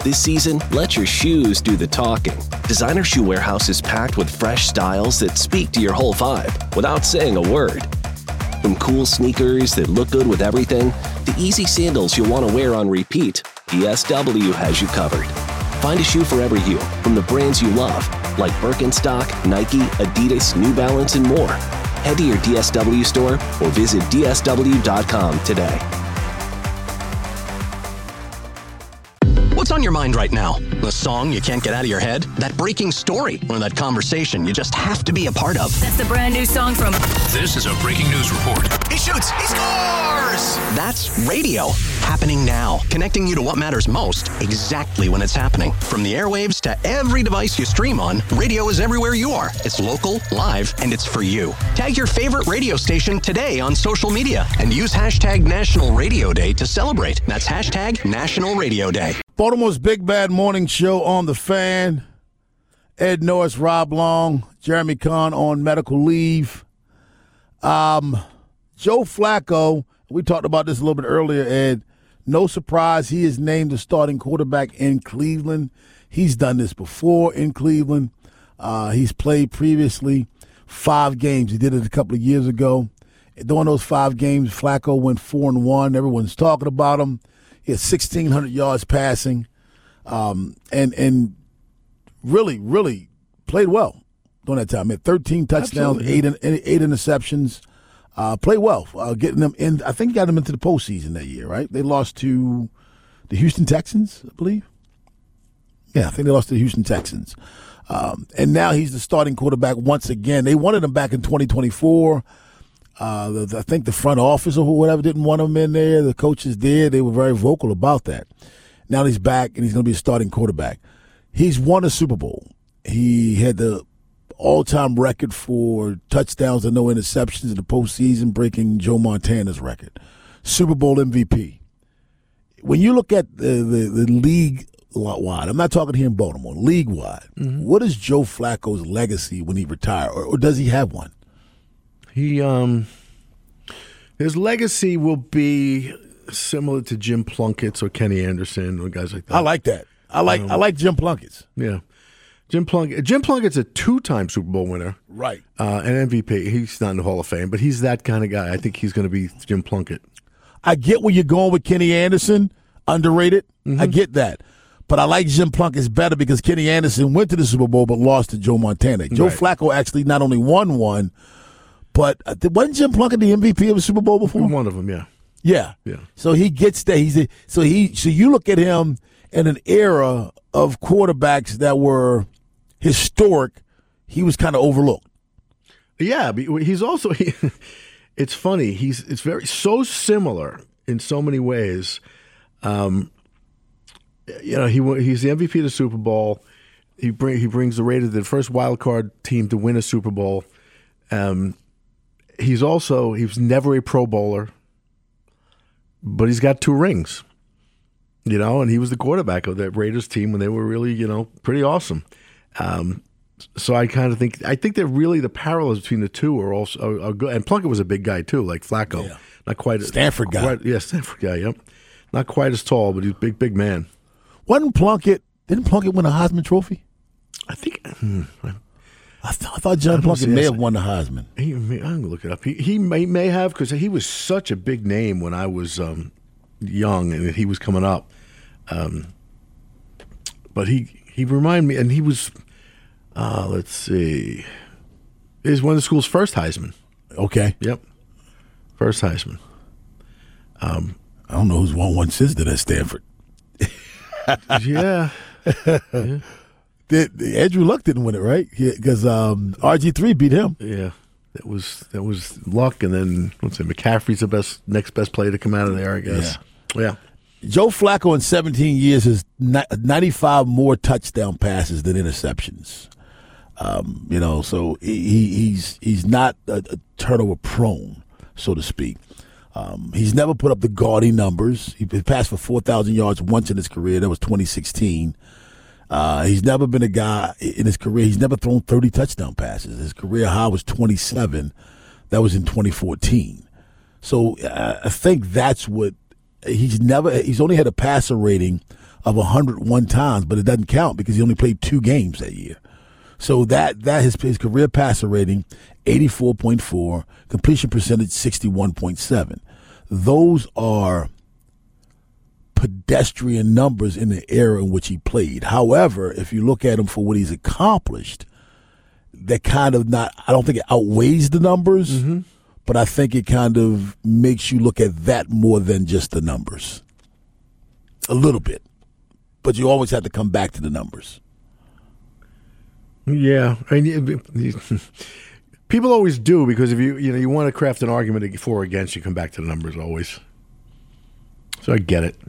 This season, let your shoes do the talking. Designer Shoe Warehouse is packed with fresh styles that speak to your whole vibe without saying a word. From cool sneakers that look good with everything, to easy sandals you'll want to wear on repeat, DSW has you covered. Find a shoe for every you, from the brands you love, like Birkenstock, Nike, Adidas, New Balance, and more. Head to your DSW store or visit DSW.com today. What's on your mind right now? The song you can't get out of your head? That breaking story? Or that conversation you just have to be a part of? That's the brand new song from... This is a breaking news report. He shoots! He scores! That's radio. Happening now. Connecting you to what matters most, exactly when it's happening. From the airwaves to every device you stream on, radio is everywhere you are. It's local, live, and it's for you. Tag your favorite radio station today on social media and use hashtag National Radio Day to celebrate. That's hashtag National Radio Day. Baltimore's Big Bad Morning Show on The Fan. Ed Norris, Rob Long, Jeremy Kahn on medical leave. Joe Flacco, we talked about this a little bit earlier, Ed. No surprise, he is named the starting quarterback in Cleveland. He's done this before in Cleveland. He's played previously 5 games. He did it a couple of years ago. During those 5 games, Flacco went 4-1. Everyone's talking about him. He had 1,600 yards passing, and really, really played well during that time. He had 13 touchdowns, 8 interceptions. Played well, getting them in. I think he got them into the postseason that year, right? They lost to the Houston Texans, I believe. Yeah, I think they lost to the Houston Texans. And now he's the starting quarterback once again. They wanted him back in 2024. I think the front office or whatever didn't want him in there. The coaches did. They were very vocal about that. Now he's back, and he's going to be a starting quarterback. He's won a Super Bowl. He had the all-time record for touchdowns and no interceptions in the postseason, breaking Joe Montana's record. Super Bowl MVP. When you look at the league-wide, I'm not talking here in Baltimore, league-wide, what is Joe Flacco's legacy when he retires, or does he have one? His legacy will be similar to Jim Plunkett's or Kenny Anderson or guys like that. I like that. I like Jim Plunkett's. Yeah, Jim Plunkett's a 2-time Super Bowl winner, right? An MVP. He's not in the Hall of Fame, but he's that kind of guy. I think he's going to be Jim Plunkett. I get where you're going with Kenny Anderson, underrated. I get that. But I like Jim Plunkett's better because Kenny Anderson went to the Super Bowl but lost to Joe Montana. Joe Flacco actually not only won one, but wasn't Jim Plunkett the MVP of a Super Bowl before? One of them, yeah. Yeah. So he gets that. So you look at him in an era of quarterbacks that were historic. He was kind of overlooked. Yeah, but he's also. It's funny. It's very so similar in so many ways. He's the MVP of the Super Bowl. He brings the Raiders, the first wild card team to win a Super Bowl. He was never a Pro Bowler, but he's got 2 rings, and he was the quarterback of that Raiders team when they were really, pretty awesome. So I kind of think that really the parallels between the two are good. And Plunkett was a big guy too, like Flacco. Yeah. Not quite Stanford guy. Stanford guy. Yep. Not quite as tall, but he's a big man. Didn't Plunkett win a Heisman Trophy? I think. I thought John Plunkett may have won the Heisman. I'm going to look it up. He may have, because he was such a big name when I was young and he was coming up. But he reminded me, and he was, let's see, he was one of the school's first Heisman. Okay. Yep. First Heisman. I don't know who's won one since then at Stanford. Yeah. Andrew Luck didn't win it, right? Because RG3 beat him. Yeah, that was Luck, and then McCaffrey's the next best player to come out of there, I guess. Yeah. Joe Flacco in 17 years has 95 more touchdown passes than interceptions. So he's not a turnover prone, so to speak. He's never put up the gaudy numbers. He passed for 4,000 yards once in his career. That was 2016. He's never been a guy in his career. He's never thrown 30 touchdown passes. His career high was 27. That was in 2014. So I think that's what he's only had a passer rating of 101 times, but it doesn't count because he only played 2 games that year. So that his career passer rating, 84.4, completion percentage, 61.7. Those are pedestrian numbers in the era in which he played. However, if you look at him for what he's accomplished, that kind of not, I don't think it outweighs the numbers, but I think it kind of makes you look at that more than just the numbers. A little bit. But you always have to come back to the numbers. Yeah. I mean, people always do, because if you want to craft an argument for or against, you come back to the numbers always. So I get it.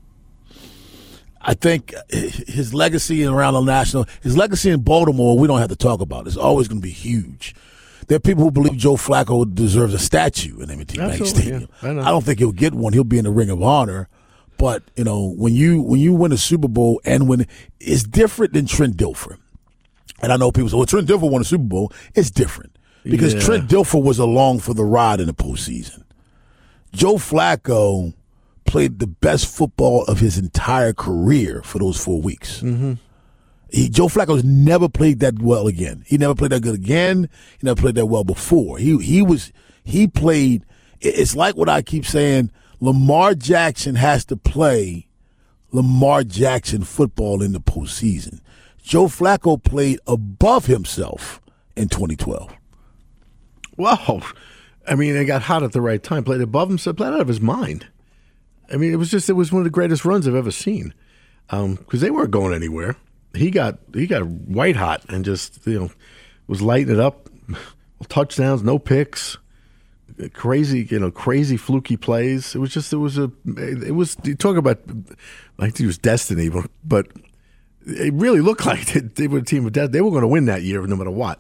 I think his legacy around the national, his legacy in Baltimore, we don't have to talk about. It's always going to be huge. There are people who believe Joe Flacco deserves a statue in M&T Bank Stadium. Yeah, I don't think he'll get one. He'll be in the Ring of Honor. But, when you win a Super Bowl and when it's different than Trent Dilfer. And I know people say, well, Trent Dilfer won a Super Bowl. It's different because Trent Dilfer was along for the ride in the postseason. Joe Flacco played the best football of his entire career for those 4 weeks. Joe Flacco's never played that well again. He never played that good again. He never played that well before. He played. It's like what I keep saying. Lamar Jackson has to play Lamar Jackson football in the postseason. Joe Flacco played above himself in 2012. Wow. I mean, he got hot at the right time. Played above himself. Played out of his mind. I mean, it was one of the greatest runs I've ever seen, because they weren't going anywhere. He got white hot and just was lighting it up. Touchdowns, no picks, crazy fluky plays. You talk about like it was destiny, but it really looked like they were a team of death. They were going to win that year no matter what.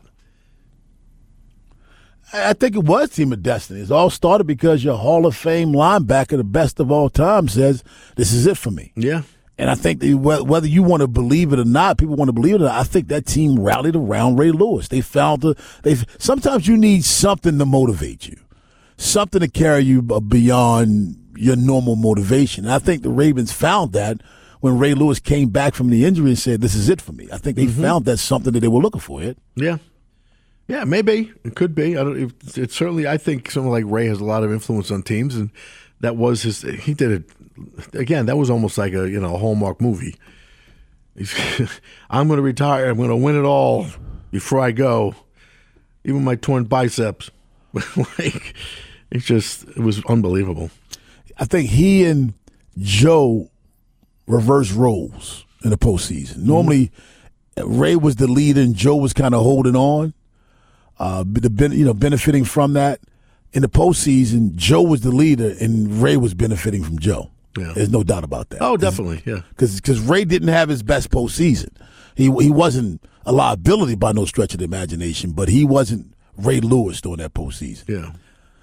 I think it was Team of Destiny. It all started because your Hall of Fame linebacker, the best of all time, says, this is it for me. Yeah. And I think whether you want to believe it or not, people want to believe it or not, I think that team rallied around Ray Lewis. Sometimes you need something to motivate you, something to carry you beyond your normal motivation. And I think the Ravens found that when Ray Lewis came back from the injury and said, this is it for me. I think they found that something that they were looking for. Yeah. Yeah, maybe. It could be. It's certainly, I think someone like Ray has a lot of influence on teams, and that was he did it, again, that was almost like a Hallmark movie. I'm going to retire. I'm going to win it all before I go, even my torn biceps. It was unbelievable. I think he and Joe reversed roles in the postseason. Normally, Ray was the leader and Joe was kind of holding on. Benefiting from that. In the postseason, Joe was the leader and Ray was benefiting from Joe. Yeah. There's no doubt about that. Oh, definitely, yeah. Because Ray didn't have his best postseason. He wasn't a liability by no stretch of the imagination, but he wasn't Ray Lewis during that postseason. Yeah.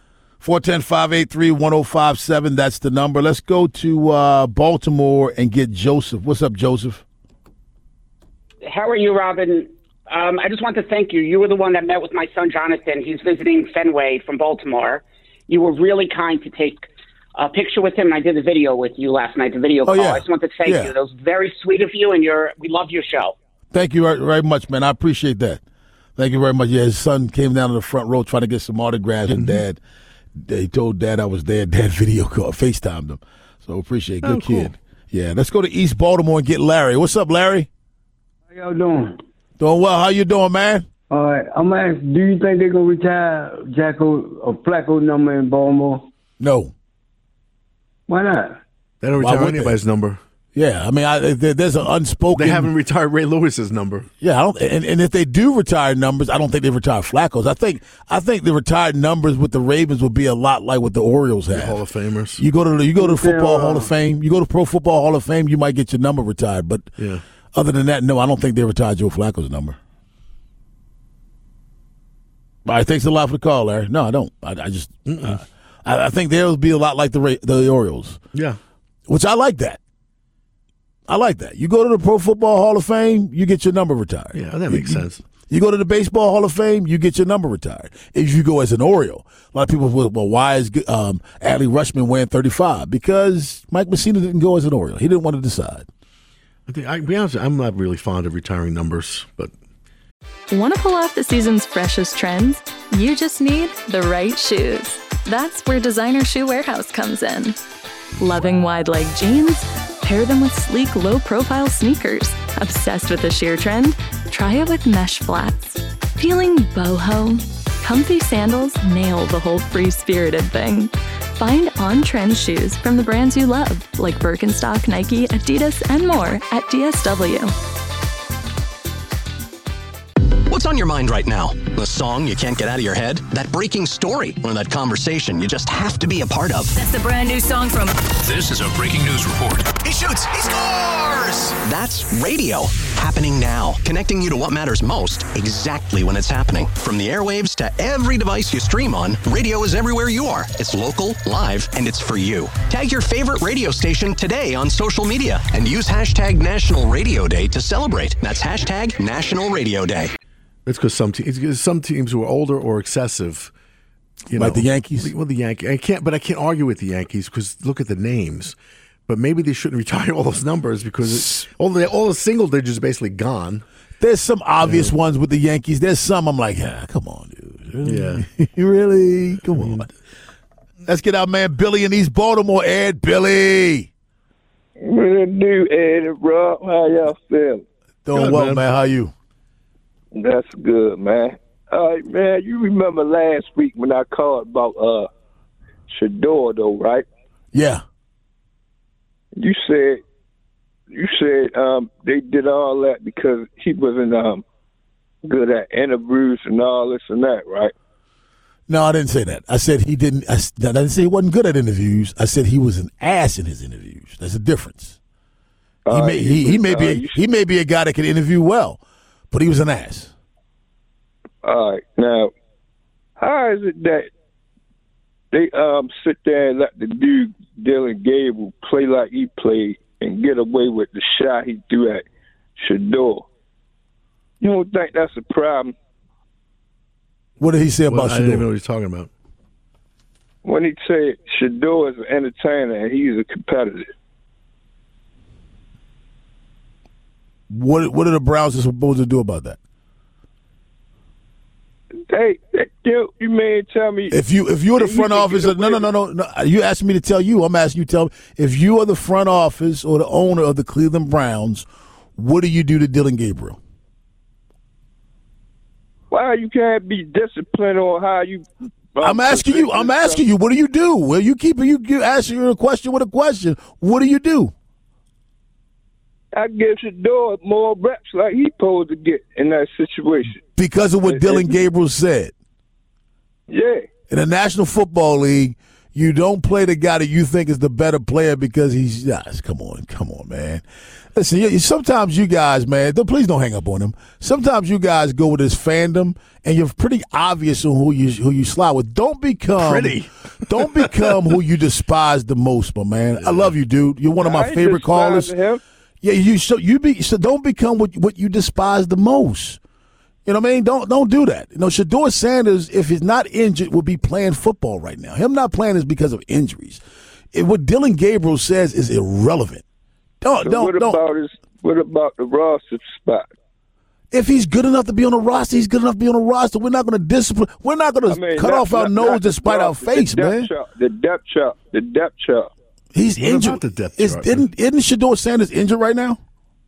410-583-1057, that's the number. Let's go to Baltimore and get Joseph. What's up, Joseph? How are you, Robin? I just want to thank you. You were the one that met with my son, Jonathan. He's visiting Fenway from Baltimore. You were really kind to take a picture with him, and I did a video with you last night, the video call. Yeah. I just want to thank you. That was very sweet of you, and we love your show. Thank you very much, man. I appreciate that. Thank you very much. Yeah, his son came down to the front row trying to get some autographs, and Dad, he told Dad I was there. Dad video call, FaceTimed him. So appreciate it. Good kid. Cool. Yeah, let's go to East Baltimore and get Larry. What's up, Larry? How y'all doing? Doing well. How you doing, man? All right. I'm asking, do you think they're going to retire Flacco number in Baltimore? No. Why not? They don't retire anybody's number. Yeah, I mean, there's an unspoken. They haven't retired Ray Lewis's number. Yeah, and if they do retire numbers, I don't think they retire Flacco's. I think the retired numbers with the Ravens will be a lot like what the Orioles have. The Hall of Famers. You go to the Football Hall of Fame. You go to Pro Football Hall of Fame. You might get your number retired, but other than that, no, I don't think they retired Joe Flacco's number. All right, thanks a lot for the call, Larry. No, I don't. I just I think they'll be a lot like the Orioles. Yeah, which I like that. I like that. You go to the Pro Football Hall of Fame, you get your number retired. Yeah, that makes sense. You go to the Baseball Hall of Fame, you get your number retired. If you go as an Oriole, a lot of people will, well, why is Adley Rutschman wearing 35? Because Mike Messina didn't go as an Oriole. He didn't want to decide. I'll be honest, I'm not really fond of retiring numbers, but. Want to pull off the season's freshest trends? You just need the right shoes. That's where Designer Shoe Warehouse comes in. Loving wide-leg jeans? Pair them with sleek, low-profile sneakers. Obsessed with the sheer trend? Try it with mesh flats. Feeling boho? Comfy sandals nail the whole free-spirited thing. Find on-trend shoes from the brands you love, like Birkenstock, Nike, Adidas, and more at DSW. What's on your mind right now? The song you can't get out of your head? That breaking story? Or that conversation you just have to be a part of? That's the brand new song from... This is a breaking news report. He shoots! He scores! That's radio. Happening now. Connecting you to what matters most, exactly when it's happening. From the airwaves to every device you stream on, radio is everywhere you are. It's local, live, and it's for you. Tag your favorite radio station today on social media and use hashtag National Radio Day to celebrate. That's hashtag National Radio Day. It's because some teams who are older or excessive, like the Yankees. Well, the Yankees. I can't argue with the Yankees because look at the names. But maybe they shouldn't retire all those numbers because all the single digits are basically gone. There's some obvious ones with the Yankees. There's some I'm like, come on, dude. Really? Yeah, really? Come on. Let's get our man Billy in East Baltimore. Ed, Billy. What it do, Ed and Rob? How y'all feel? Doing well, man. How you? That's good, man. All right, man, you remember last week when I called about Shedeur, though, right? Yeah. You said they did all that because he wasn't good at interviews and all this and that, right? No, I didn't say that. I said he didn't. I didn't say he wasn't good at interviews. I said he was an ass in his interviews. There's a difference. He may be a guy that can interview well, but he was an ass. All right. Now, how is it that they sit there and let the dude Dylan Gabriel play like he played and get away with the shot he threw at Shedeur? You don't think that's a problem? What did he say about Shedeur? I didn't even know what he's talking about. When he said Shedeur is an entertainer and he's a competitor. What are the Browns supposed to do about that? Hey, you mean tell me if you're the front office? No. You asked me to tell you. I'm asking you to tell me if you are the front office or the owner of the Cleveland Browns. What do you do to Dylan Gabriel? Why you can't be disciplined on how you? I'm asking you. What do you do? Well, you asking a question with a question. What do you do? I give Shedeur more reps like he's supposed to get in that situation. Because of what Dylan Gabriel said. Yeah. In the National Football League, you don't play the guy that you think is the better player because he's come on, man. Listen, sometimes you guys, man, please don't hang up on him. Sometimes you guys go with this fandom, and you're pretty obvious on who you slide with. Don't become who you despise the most, my man. I love you, dude. You're one of my favorite callers. Yeah, so don't become what you despise the most. You know what I mean? Don't do that. Shedeur Sanders, if he's not injured, will be playing football right now. Him not playing is because of injuries. What Dylan Gabriel says is irrelevant. What about the roster spot? If he's good enough to be on the roster, he's good enough to be on the roster. We're not going to discipline. We're not going to cut off our nose to spite our face, man. The depth chart. He's injured. Isn't Shedeur Sanders injured right now?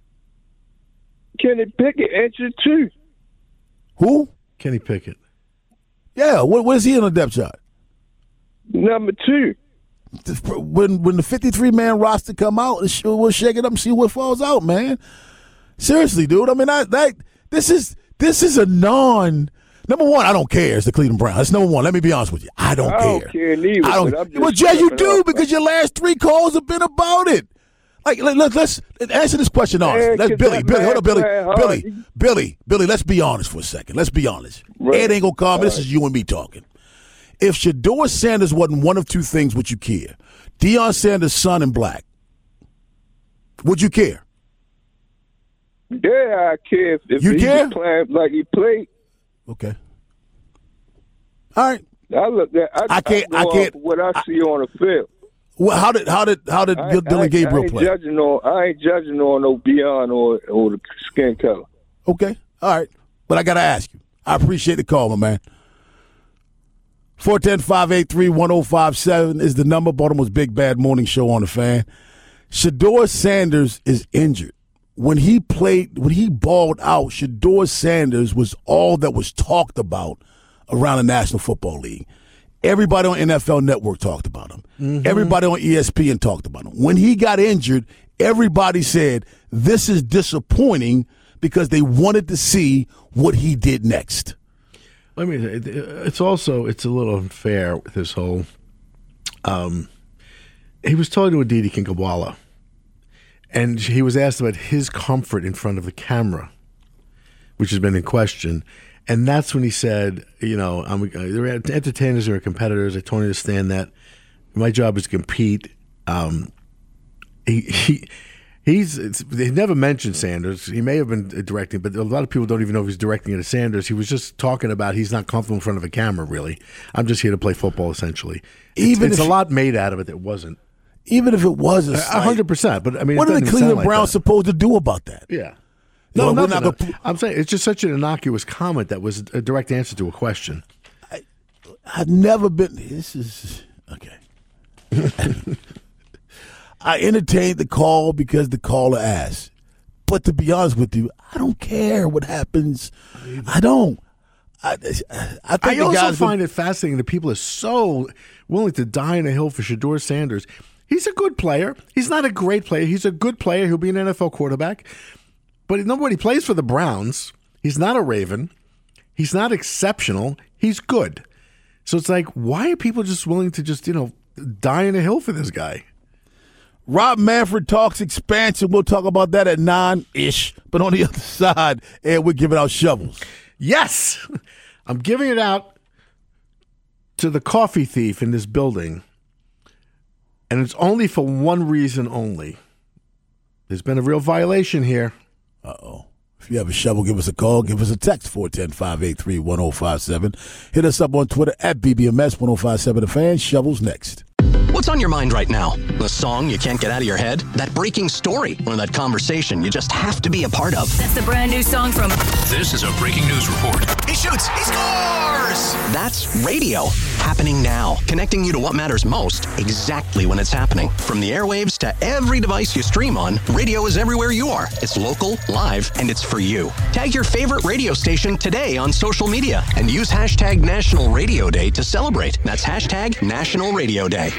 Kenny Pickett injured too. Who? Kenny Pickett. Yeah, what is he in the depth chart? Number 2. When the 53-man roster come out, we'll shake it up and see what falls out, man. Seriously, dude. I mean, this is a Number one, I don't care. It's the Cleveland Browns. That's number one. Let me be honest with you. I don't care. I don't care neither. Well, Jay, you do because your last 3 calls have been about it. Like, let's answer this question honestly. Billy, let's be honest for a second. Let's be honest. Right. Ed ain't going to come. This is you and me talking. If Shedeur Sanders wasn't one of 2 things, would you care? Deion Sanders' son and black. Would you care? Yeah, I care. If you care? Playing like he played. Okay. All right. I can't. What I see on the field. Well, how did Dylan Gabriel play? I ain't judging on no beyond or the skin color. Okay, all right, but I gotta ask you. I appreciate the call, my man. 410-583-1057 is the number. Baltimore's Big Bad Morning Show on the Fan. Shedeur Sanders is injured. When he balled out, Shedeur Sanders was all that was talked about around the National Football League. Everybody on NFL Network talked about him. Mm-hmm. Everybody on ESPN talked about him. When he got injured, everybody said, this is disappointing because they wanted to see what he did next. I mean, it's a little unfair with this whole he was talking to Aditi Kinkhabwala, and he was asked about his comfort in front of the camera, which has been in question. And that's when he said, they're entertainers or competitors. I totally understand that. My job is to compete. They never mentioned Sanders. He may have been directing, but a lot of people don't even know if he's directing it to Sanders. He was just talking about he's not comfortable in front of a camera, really. I'm just here to play football, essentially. It's a lot made out of it that wasn't. Even if it was 100%. But I mean, what are the Cleveland Browns supposed to do about that? Yeah. No, I'm saying it's just such an innocuous comment that was a direct answer to a question. I've never been. This is okay. I entertained the call because the caller asked. But to be honest with you, I don't care what happens. I don't. I also find it fascinating that people are so willing to die on a hill for Shedeur Sanders. He's a good player. He's not a great player. He's a good player. He'll be an NFL quarterback. But nobody plays for the Browns. He's not a Raven. He's not exceptional. He's good. So it's like, why are people just willing to just, die on a hill for this guy? Rob Manfred talks expansion. We'll talk about that at 9-ish. But on the other side, and we're giving out shovels. Yes! I'm giving it out to the coffee thief in this building. And it's only for one reason only. There's been a real violation here. Uh-oh. If you have a shovel, give us a call. Give us a text, 410-583-1057. Hit us up on Twitter at BBMS1057. The Fan. Shovels next. What's on your mind right now? The song you can't get out of your head? That breaking story? Or that conversation you just have to be a part of? That's the brand new song from... This is a breaking news report. He shoots! He scores! That's radio. Happening now. Connecting you to what matters most exactly when it's happening. From the airwaves to every device you stream on, radio is everywhere you are. It's local, live, and it's for you. Tag your favorite radio station today on social media and use hashtag National Radio Day to celebrate. That's hashtag National Radio Day.